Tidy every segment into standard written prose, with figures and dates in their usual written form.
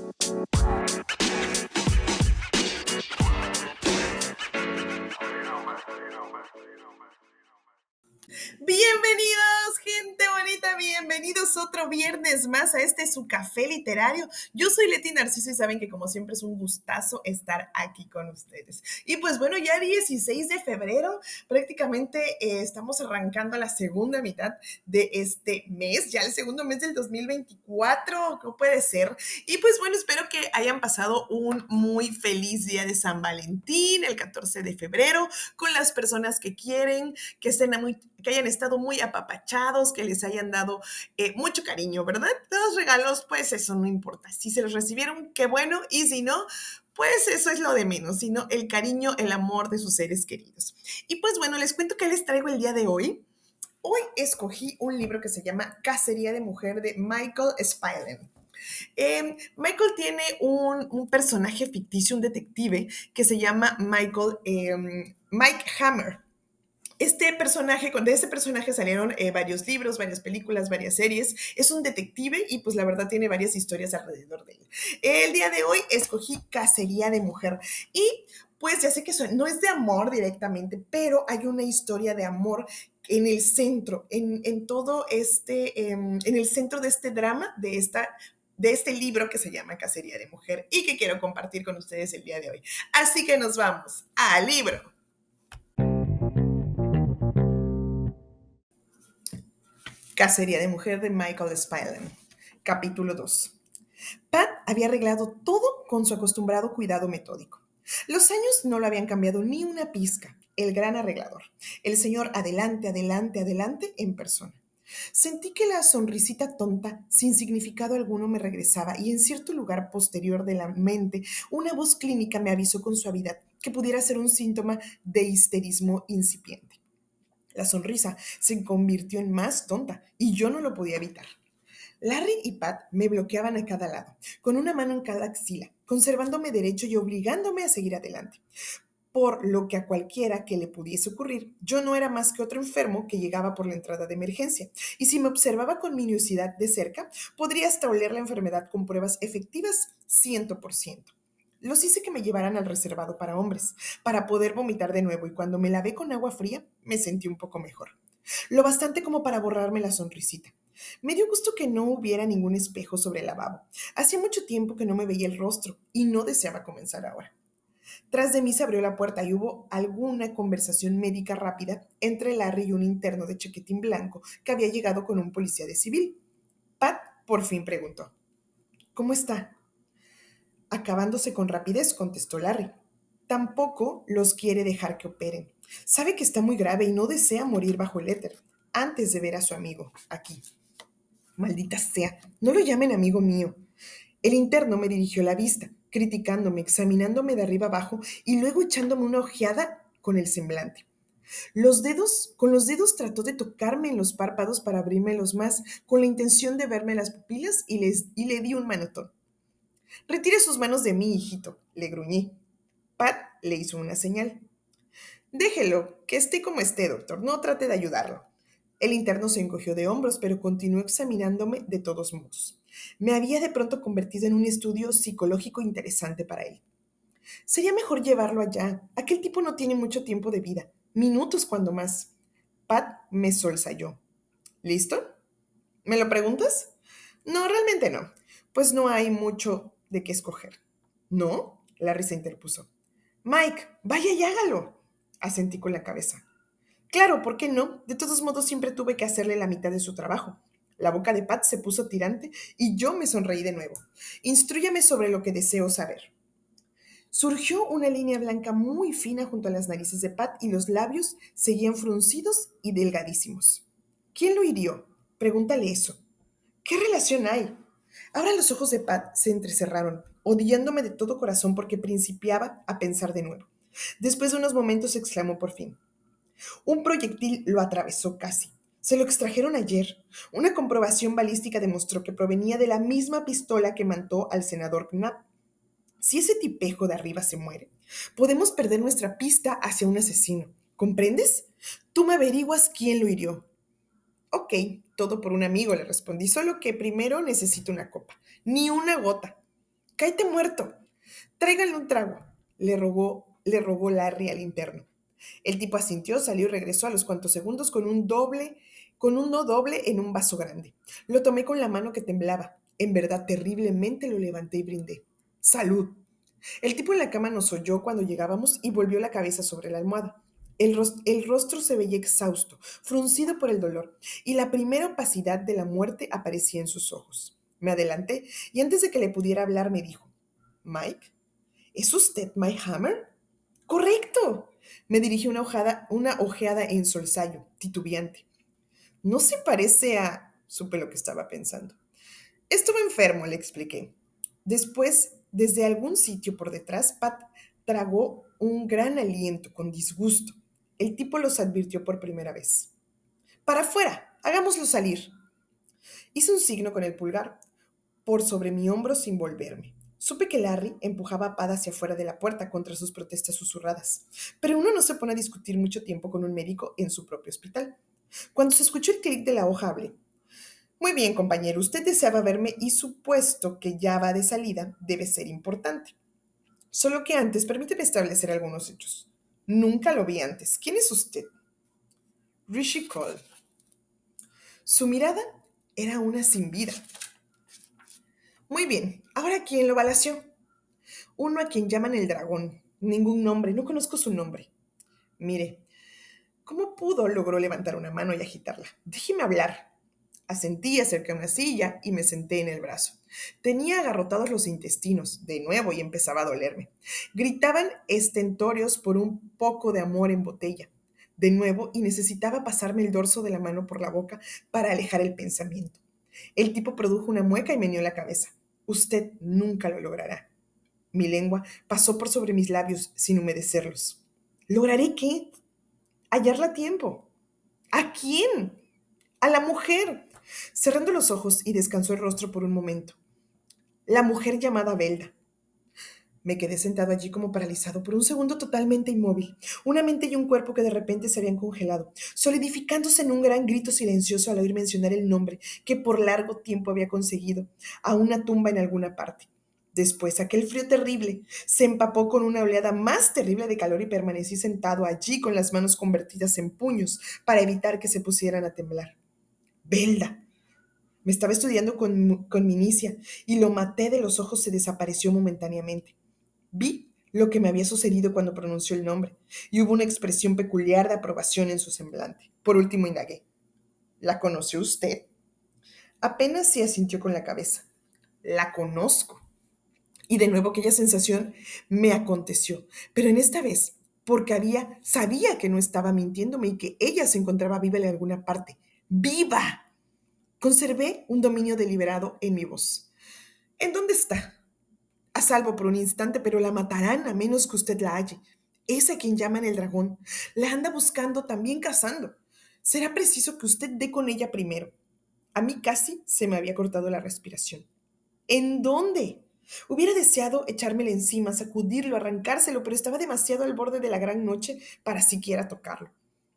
Bienvenidos, gente bonita, bienvenidos otro viernes más a este su café literario. Yo soy Leti Narciso y saben que como siempre es un gustazo estar aquí con ustedes. Y pues bueno, ya 16 de febrero, prácticamente estamos arrancando la segunda mitad de este mes, ya el segundo mes del 2024, ¿cómo puede ser? Y pues bueno, espero que hayan pasado un muy feliz día de San Valentín, el 14 de febrero, con las personas que quieren, que hayan estado muy apapachados, que les hayan dado mucho cariño, ¿verdad? Los regalos, pues eso no importa. Si se los recibieron, qué bueno, y si no, pues eso es lo de menos, sino el cariño, el amor de sus seres queridos. Y pues bueno, les cuento qué les traigo el día de hoy. Hoy escogí un libro que se llama Cacería de Mujer de Michael Spillane. Michael tiene un personaje ficticio, un detective, que se llama Mike Hammer. De este personaje salieron varios libros, varias películas, varias series. Es un detective y pues la verdad tiene varias historias alrededor de él. El día de hoy escogí Cacería de Mujer y pues ya sé que no es de amor directamente, pero hay una historia de amor en el centro, en todo en el centro de este drama, de este libro que se llama Cacería de Mujer y que quiero compartir con ustedes el día de hoy. Así que nos vamos al libro. Cacería de Mujer de Michael Spillane. Capítulo 2. Pat había arreglado todo con su acostumbrado cuidado metódico. Los años no lo habían cambiado ni una pizca. El gran arreglador. El señor adelante, adelante, adelante en persona. Sentí que la sonrisita tonta, sin significado alguno, me regresaba y en cierto lugar posterior de la mente, una voz clínica me avisó con suavidad que pudiera ser un síntoma de histerismo incipiente. La sonrisa se convirtió en más tonta y yo no lo podía evitar. Larry y Pat me bloqueaban a cada lado, con una mano en cada axila, conservándome derecho y obligándome a seguir adelante. Por lo que a cualquiera que le pudiese ocurrir, yo no era más que otro enfermo que llegaba por la entrada de emergencia, y si me observaba con minuciosidad de cerca, podría hasta oler la enfermedad con pruebas efectivas 100%. Los hice que me llevaran al reservado para hombres, para poder vomitar de nuevo, y cuando me lavé con agua fría, me sentí un poco mejor. Lo bastante como para borrarme la sonrisita. Me dio gusto que no hubiera ningún espejo sobre el lavabo. Hacía mucho tiempo que no me veía el rostro, y no deseaba comenzar ahora. Tras de mí se abrió la puerta y hubo alguna conversación médica rápida entre Larry y un interno de chaquetín blanco que había llegado con un policía de civil. Pat por fin preguntó: ¿Cómo está? Acabándose con rapidez, contestó Larry. Tampoco los quiere dejar que operen. Sabe que está muy grave y no desea morir bajo el éter antes de ver a su amigo aquí. Maldita sea, no lo llamen amigo mío. El interno me dirigió la vista, criticándome, examinándome de arriba abajo y luego echándome una ojeada con el semblante. Con los dedos trató de tocarme en los párpados para abrírmelos más, con la intención de verme las pupilas y le di un manotón. Retire sus manos de mí, hijito, le gruñí. Pat le hizo una señal. Déjelo, que esté como esté, doctor, no trate de ayudarlo. El interno se encogió de hombros, pero continuó examinándome de todos modos. Me había de pronto convertido en un estudio psicológico interesante para él. Sería mejor llevarlo allá. Aquel tipo no tiene mucho tiempo de vida. Minutos cuando más. Pat me solsayó. ¿Listo? ¿Me lo preguntas? No, realmente no. Pues no hay mucho de qué escoger. ¿No? Larry se interpuso. Mike, vaya y hágalo. Asentí con la cabeza. Claro, ¿por qué no? De todos modos, siempre tuve que hacerle la mitad de su trabajo. La boca de Pat se puso tirante y yo me sonreí de nuevo. Instrúyame sobre lo que deseo saber. Surgió una línea blanca muy fina junto a las narices de Pat y los labios seguían fruncidos y delgadísimos. ¿Quién lo hirió? Pregúntale eso. ¿Qué relación hay? Ahora los ojos de Pat se entrecerraron, odiándome de todo corazón porque principiaba a pensar de nuevo. Después de unos momentos exclamó por fin. Un proyectil lo atravesó casi. Se lo extrajeron ayer. Una comprobación balística demostró que provenía de la misma pistola que mató al senador Knapp. Si ese tipejo de arriba se muere, podemos perder nuestra pista hacia un asesino. ¿Comprendes? Tú me averiguas quién lo hirió. Ok, todo por un amigo, le respondí, solo que primero necesito una copa. Ni una gota. Cáete muerto. Tráiganle un trago, le rogó Larry al interno. El tipo asintió, salió y regresó a los cuantos segundos con uno doble en un vaso grande. Lo tomé con la mano que temblaba. En verdad, terriblemente lo levanté y brindé. ¡Salud! El tipo en la cama nos oyó cuando llegábamos y volvió la cabeza sobre la almohada. El rostro se veía exhausto, fruncido por el dolor, y la primera opacidad de la muerte aparecía en sus ojos. Me adelanté y antes de que le pudiera hablar me dijo, Mike, ¿es usted Mike Hammer? Correcto. Me dirigí una ojeada en solsayo, titubeante. No se parece a... Supe lo que estaba pensando. Estuve enfermo, le expliqué. Después, desde algún sitio por detrás, Pat tragó un gran aliento con disgusto. El tipo los advirtió por primera vez. Para afuera, hagámoslo salir. Hice un signo con el pulgar por sobre mi hombro sin volverme. Supe que Larry empujaba a Pat hacia afuera de la puerta contra sus protestas susurradas, pero uno no se pone a discutir mucho tiempo con un médico en su propio hospital. Cuando se escuchó el clic de la hoja, hablé. Muy bien, compañero, usted deseaba verme y supuesto que ya va de salida, debe ser importante. Solo que antes, permíteme establecer algunos hechos. Nunca lo vi antes. ¿Quién es usted? Rishi Cole. Su mirada era una sin vida. Muy bien, ahora ¿quién lo balació? Uno a quien llaman el dragón. Ningún nombre, no conozco su nombre. Mire, ¿cómo pudo? Logró levantar una mano y agitarla. Déjeme hablar. Asentí, acerqué a una silla y me senté en el brazo. Tenía agarrotados los intestinos, de nuevo, y empezaba a dolerme. Gritaban estentorios por un poco de amor en botella. De nuevo, y necesitaba pasarme el dorso de la mano por la boca para alejar el pensamiento. El tipo produjo una mueca y meneó la cabeza. Usted nunca lo logrará. Mi lengua pasó por sobre mis labios sin humedecerlos. ¿Lograré qué? Hallarla a tiempo. ¿A quién? A la mujer. Cerrando los ojos y descansó el rostro por un momento. La mujer llamada Belda. Me quedé sentado allí como paralizado por un segundo totalmente inmóvil. Una mente y un cuerpo que de repente se habían congelado, solidificándose en un gran grito silencioso al oír mencionar el nombre que por largo tiempo había conseguido, a una tumba en alguna parte. Después, aquel frío terrible se empapó con una oleada más terrible de calor y permanecí sentado allí con las manos convertidas en puños para evitar que se pusieran a temblar. Belda. Me estaba estudiando con minicia y lo maté de los ojos se desapareció momentáneamente. Vi lo que me había sucedido cuando pronunció el nombre y hubo una expresión peculiar de aprobación en su semblante. Por último indagué. ¿La conoció usted? Apenas se asintió con la cabeza. La conozco. Y de nuevo aquella sensación me aconteció, pero en esta vez porque sabía que no estaba mintiéndome y que ella se encontraba viva en alguna parte. ¡Viva! Conservé un dominio deliberado en mi voz. ¿En dónde está? A salvo por un instante, pero la matarán a menos que usted la halle. Es a quien llaman el dragón. La anda buscando, también cazando. Será preciso que usted dé con ella primero. A mí casi se me había cortado la respiración. ¿En dónde? Hubiera deseado echármelo encima, sacudirlo, arrancárselo, pero estaba demasiado al borde de la gran noche para siquiera tocarlo.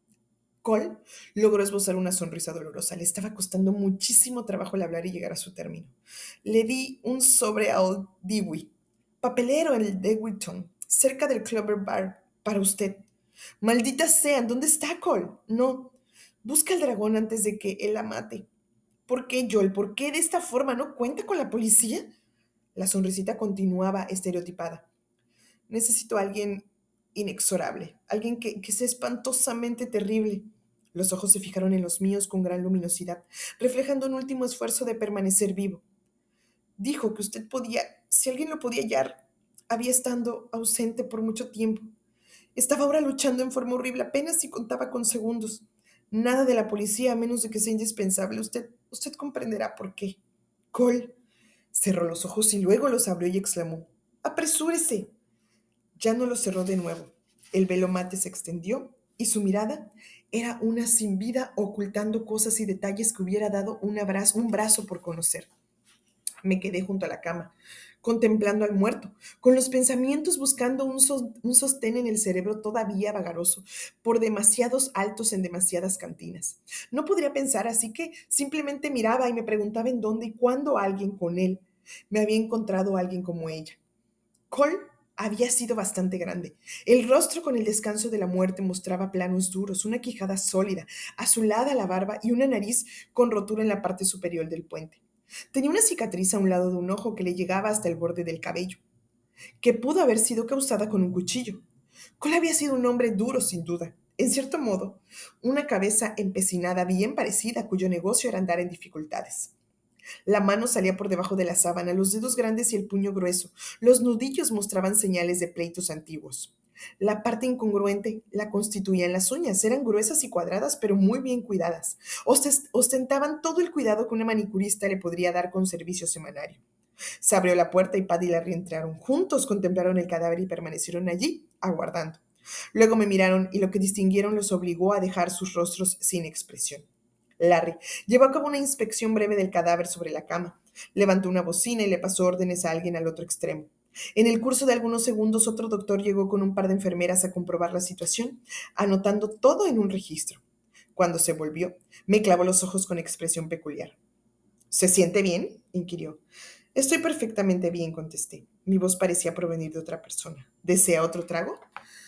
Cole logró esbozar una sonrisa dolorosa. Le estaba costando muchísimo trabajo el hablar y llegar a su término. Le di un sobre a Old Dewey, papelero en el Deweyton, cerca del Clover Bar, para usted. Maldita sea, ¿dónde está Cole? No. Busca al dragón antes de que él la mate. ¿Por qué, Joel? ¿Por qué de esta forma? ¿No cuenta con la policía? La sonrisita continuaba estereotipada. Necesito a alguien inexorable, alguien que sea espantosamente terrible. Los ojos se fijaron en los míos con gran luminosidad, reflejando un último esfuerzo de permanecer vivo. Dijo que usted podía, si alguien lo podía hallar, había estado ausente por mucho tiempo. Estaba ahora luchando en forma horrible, apenas si contaba con segundos. Nada de la policía, a menos de que sea indispensable. Usted comprenderá por qué. Cole cerró los ojos y luego los abrió y exclamó: ¡Apresúrese! Ya no lo cerró de nuevo. El velo mate se extendió y su mirada era una sin vida ocultando cosas y detalles que hubiera dado un brazo por conocer. Me quedé junto a la cama, contemplando al muerto, con los pensamientos buscando un sostén en el cerebro todavía vagaroso, por demasiados altos en demasiadas cantinas. No podría pensar, así que simplemente miraba y me preguntaba en dónde y cuándo alguien con él me había encontrado a alguien como ella. Cole había sido bastante grande. El rostro con el descanso de la muerte mostraba planos duros, una quijada sólida, azulada la barba y una nariz con rotura en la parte superior del puente. Tenía una cicatriz a un lado de un ojo que le llegaba hasta el borde del cabello, que pudo haber sido causada con un cuchillo. Cole había sido un hombre duro, sin duda. En cierto modo, una cabeza empecinada bien parecida, cuyo negocio era andar en dificultades. La mano salía por debajo de la sábana, los dedos grandes y el puño grueso. Los nudillos mostraban señales de pleitos antiguos. La parte incongruente la constituían las uñas. Eran gruesas y cuadradas, pero muy bien cuidadas. Ostentaban todo el cuidado que una manicurista le podría dar con servicio semanario. Se abrió la puerta y Paddy y Larry entraron. Juntos contemplaron el cadáver y permanecieron allí, aguardando. Luego me miraron y lo que distinguieron los obligó a dejar sus rostros sin expresión. Larry llevó a cabo una inspección breve del cadáver sobre la cama. Levantó una bocina y le pasó órdenes a alguien al otro extremo. En el curso de algunos segundos, otro doctor llegó con un par de enfermeras a comprobar la situación, anotando todo en un registro. Cuando se volvió, me clavó los ojos con expresión peculiar. ¿Se siente bien?, inquirió. Estoy perfectamente bien, contesté. Mi voz parecía provenir de otra persona. ¿Desea otro trago?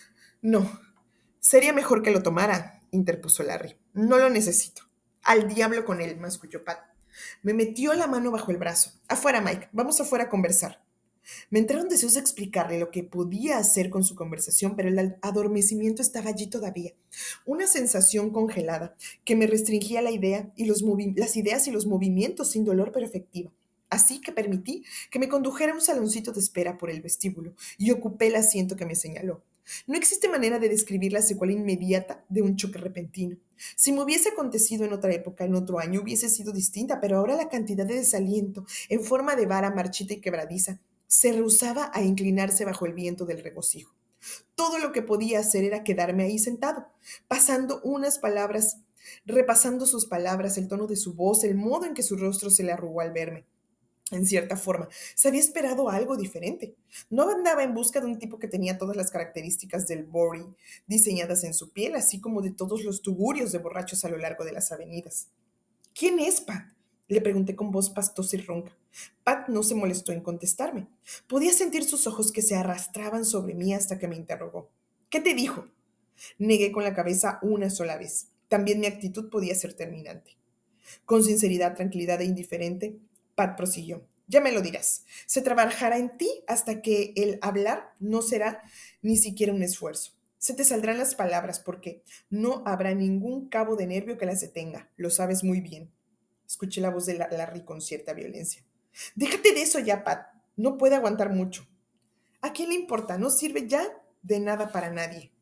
No. Sería mejor que lo tomara, interpuso Larry. No lo necesito. Al diablo con él, masculló Pat. Me metió la mano bajo el brazo. Afuera, Mike. Vamos afuera a conversar. Me entraron deseos de explicarle lo que podía hacer con su conversación, pero el adormecimiento estaba allí todavía. Una sensación congelada que me restringía la idea y las ideas y los movimientos sin dolor pero efectiva. Así que permití que me condujera a un saloncito de espera por el vestíbulo y ocupé el asiento que me señaló. No existe manera de describir la secuela inmediata de un choque repentino. Si me hubiese acontecido en otra época, en otro año, hubiese sido distinta, pero ahora la cantidad de desaliento en forma de vara marchita y quebradiza se rehusaba a inclinarse bajo el viento del regocijo. Todo lo que podía hacer era quedarme ahí sentado, pasando unas palabras, repasando sus palabras, el tono de su voz, el modo en que su rostro se le arrugó al verme. En cierta forma, se había esperado algo diferente. No andaba en busca de un tipo que tenía todas las características del Bory diseñadas en su piel, así como de todos los tugurios de borrachos a lo largo de las avenidas. ¿Quién es Pat?, le pregunté con voz pastosa y ronca. Pat no se molestó en contestarme. Podía sentir sus ojos que se arrastraban sobre mí hasta que me interrogó. ¿Qué te dijo? Negué con la cabeza una sola vez. También mi actitud podía ser terminante. Con sinceridad, tranquilidad e indiferente, Pat prosiguió. Ya me lo dirás. Se trabajará en ti hasta que el hablar no será ni siquiera un esfuerzo. Se te saldrán las palabras porque no habrá ningún cabo de nervio que las detenga. Lo sabes muy bien. Escuché la voz de Larry con cierta violencia. Déjate de eso ya, Pat. No puede aguantar mucho. ¿A quién le importa? No sirve ya de nada para nadie.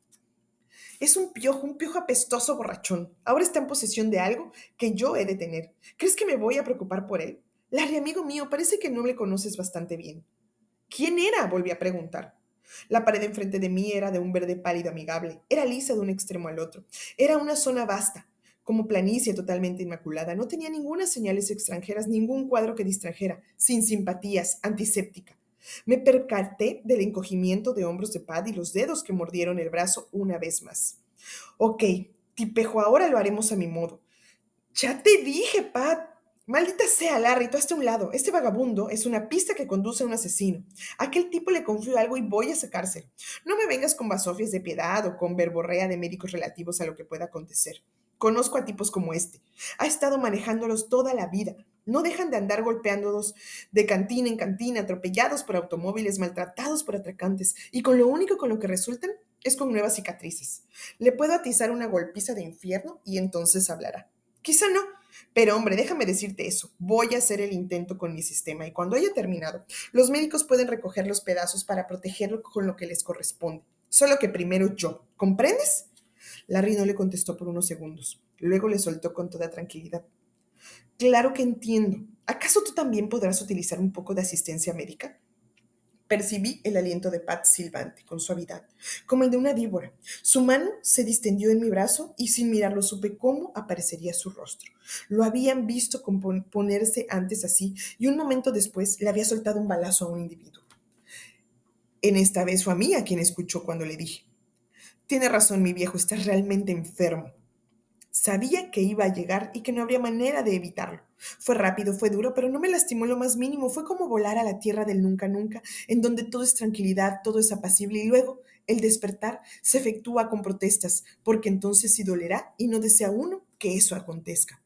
Es un piojo apestoso borrachón. Ahora está en posesión de algo que yo he de tener. ¿Crees que me voy a preocupar por él? Larry, amigo mío, parece que no le conoces bastante bien. ¿Quién era?, volví a preguntar. La pared enfrente de mí era de un verde pálido amigable. Era lisa de un extremo al otro. Era una zona vasta, como planicie totalmente inmaculada. No tenía ninguna señales extranjeras, ningún cuadro que distrajera, sin simpatías, antiséptica. Me percaté del encogimiento de hombros de Pat y los dedos que mordieron el brazo una vez más. Ok, tipejo, ahora lo haremos a mi modo. Ya te dije, Pat. Maldita sea, Larry, tú hazte a un lado. Este vagabundo es una pista que conduce a un asesino. A aquel tipo le confío algo y voy a sacárselo. No me vengas con basofias de piedad o con verborrea de médicos relativos a lo que pueda acontecer. Conozco a tipos como este. Ha estado manejándolos toda la vida. No dejan de andar golpeándolos de cantina en cantina, atropellados por automóviles, maltratados por atracantes, y con lo único con lo que resultan es con nuevas cicatrices. Le puedo atizar una golpiza de infierno y entonces hablará. Quizá no, pero hombre, déjame decirte eso. Voy a hacer el intento con mi sistema y cuando haya terminado, los médicos pueden recoger los pedazos para protegerlo con lo que les corresponde. Solo que primero yo. ¿Comprendes? Larry no le contestó por unos segundos. Luego le soltó con toda tranquilidad. Claro que entiendo. ¿Acaso tú también podrás utilizar un poco de asistencia médica? Percibí el aliento de Pat silbante, con suavidad, como el de una víbora. Su mano se distendió en mi brazo y sin mirarlo supe cómo aparecería su rostro. Lo habían visto ponerse antes así y un momento después le había soltado un balazo a un individuo. En esta vez fue a mí a quien escuchó cuando le dije: Tiene razón, mi viejo, está realmente enfermo. Sabía que iba a llegar y que no habría manera de evitarlo. Fue rápido, fue duro, pero no me lastimó lo más mínimo. Fue como volar a la tierra del nunca nunca, en donde todo es tranquilidad, todo es apacible y luego el despertar se efectúa con protestas, porque entonces sí dolerá y no desea uno que eso acontezca.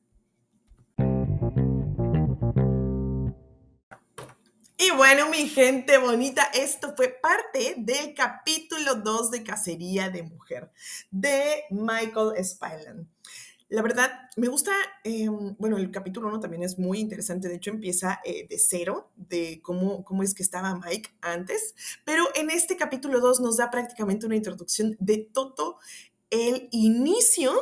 Y bueno, mi gente bonita, esto fue parte del capítulo 2 de Cacería de Mujer de Michael Spillane. La verdad, me gusta, bueno, el capítulo 1 también es muy interesante, de hecho empieza de cero, de cómo es que estaba Mike antes, pero en este capítulo 2 nos da prácticamente una introducción de todo el inicio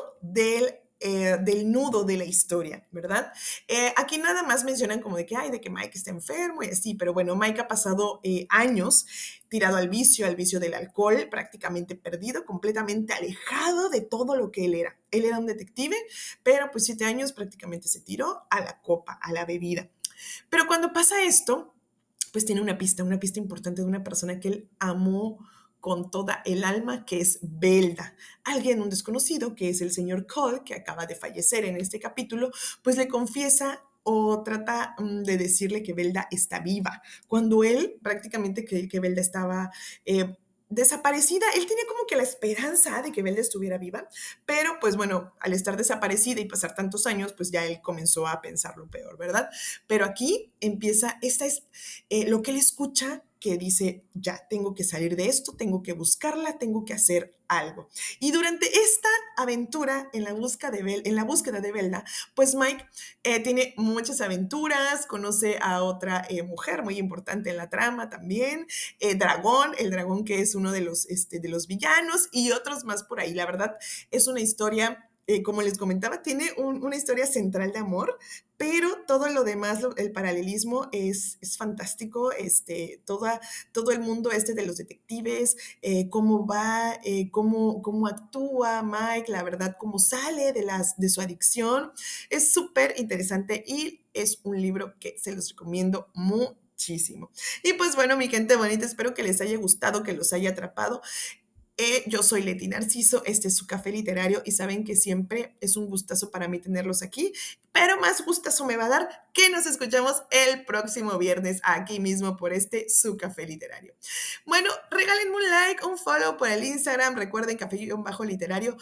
del nudo de la historia, ¿verdad? Aquí nada más mencionan como de que, ay, de que Mike está enfermo y así, pero bueno, Mike ha pasado años tirado al vicio del alcohol, prácticamente perdido, completamente alejado de todo lo que él era. Él era un detective, pero pues 7 años prácticamente se tiró a la copa, a la bebida. Pero cuando pasa esto, pues tiene una pista importante de una persona que él amó con toda el alma, que es Belda. Alguien, un desconocido, que es el señor Cole, que acaba de fallecer en este capítulo, pues le confiesa o trata de decirle que Belda está viva, cuando él prácticamente que Belda estaba desaparecida. Él tenía como que la esperanza de que Belda estuviera viva, pero pues bueno, al estar desaparecida y pasar tantos años, pues ya él comenzó a pensar lo peor, ¿verdad? Pero aquí empieza, esta es lo que él escucha que dice, ya, tengo que salir de esto, tengo que buscarla, tengo que hacer algo. Y durante esta aventura en la búsqueda de Belda, pues Mike tiene muchas aventuras, conoce a otra mujer muy importante en la trama también, Dragón, el dragón que es uno de los villanos y otros más por ahí. La verdad es una historia como les comentaba, tiene una historia central de amor, pero todo lo demás, el paralelismo es fantástico, todo el mundo de los detectives, cómo va, cómo actúa Mike, la verdad, cómo sale de su adicción, es súper interesante y es un libro que se los recomiendo muchísimo. Y pues bueno, mi gente bonita, espero que les haya gustado, que los haya atrapado. Yo soy Leti Narciso, este es su café literario y saben que siempre es un gustazo para mí tenerlos aquí, pero más gustazo me va a dar que nos escuchamos el próximo viernes aquí mismo por su café literario. Bueno, regálenme un like, un follow por el Instagram, recuerden café-literario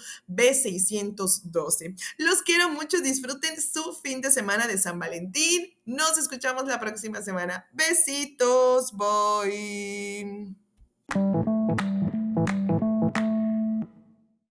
B612. Los quiero mucho, disfruten su fin de semana de San Valentín. Nos escuchamos la próxima semana. Besitos, bye.